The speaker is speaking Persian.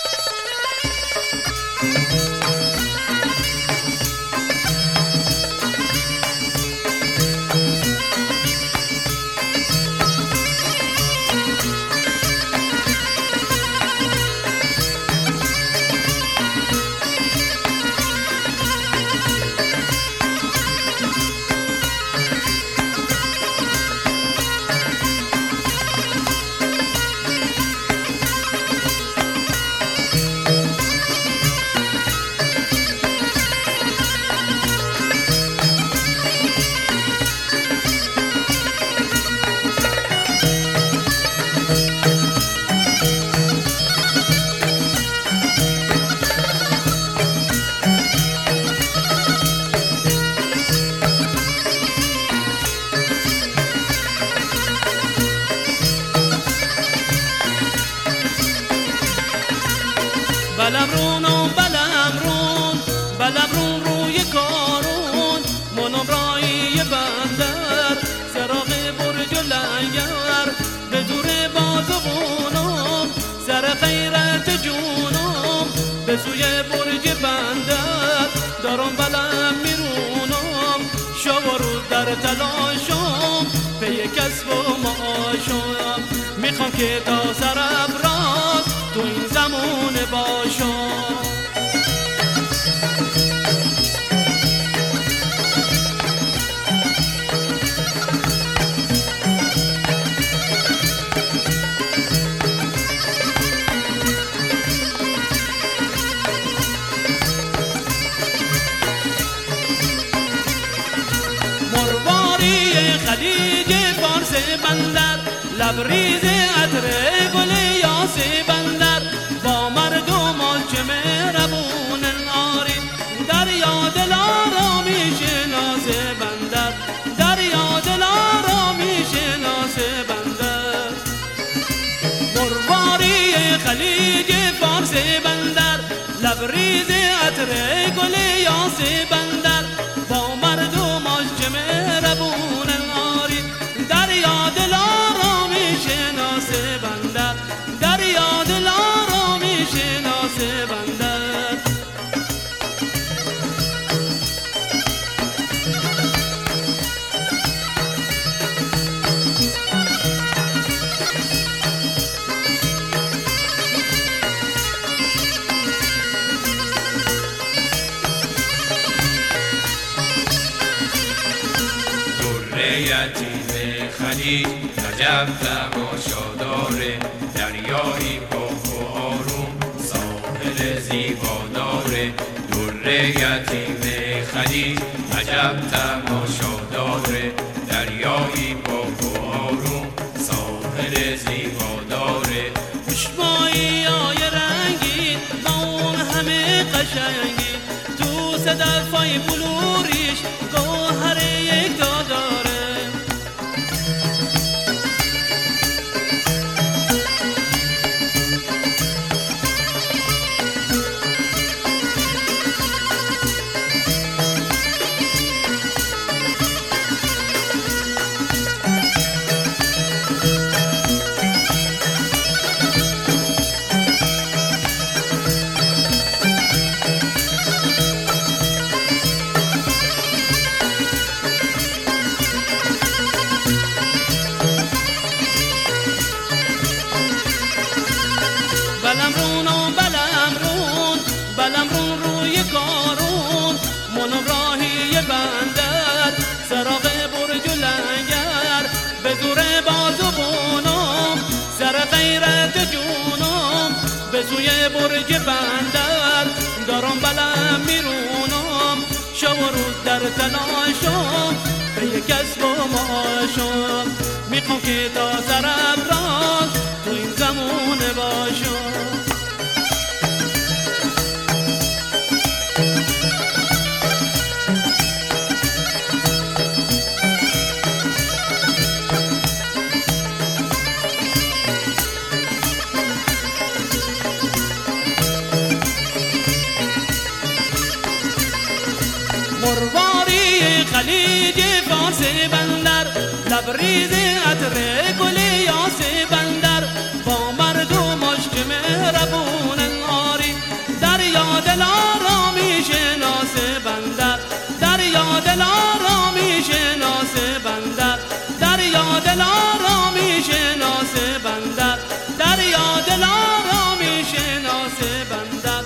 بلمرون و بلمرون بلمرون روی کارون منم رایی بندر سراغ برج و لنگر به زور بازوانم سر غیرت جونم به سوی برج بندر دارم بلم میرونم شب و روز در تلاشم پی کسب و معاشم میخوام که تا سرافراز تو این زمونه باشم. مرواری خلیج فارس بندر لبریز عطر گل یاس بندر با مردمان چه مهربون آری دریا دلارا میشناس بندر دریا دلارا میشناس بندر مرواری خلیج فارس بندر لبریز عطر گل یاس بندر با مردمان چه مهربون آری دریا دلارا میشناس بندر دریا دلارا میشناس بندر. یتیم خلیج عجب تماشا داره دریایی پاک و آروم ساحل زیبا داره در یتیم خلیج عجب تماشا داره دریایی پاک و آروم ساحل زیبا داره چشمایی های رنگین با اون همه قشنگی تو صدفای بلوریش گوهر یکتا داره بلمرون و بلمرون بلمرون روی کارون منم راهی بندر سراغ برج و لنگر به زور بازوانم سر غیرت جونم به سوی برج بندر دارم بلم میرونم شب و روز در تلاشم به کسب و معاشم میخوام که تا سرافراز تو این زمونه باشم. مرواری خلیج فارس بندر لبریز عطر گل یاس بندر با مردمش که مهربون بندر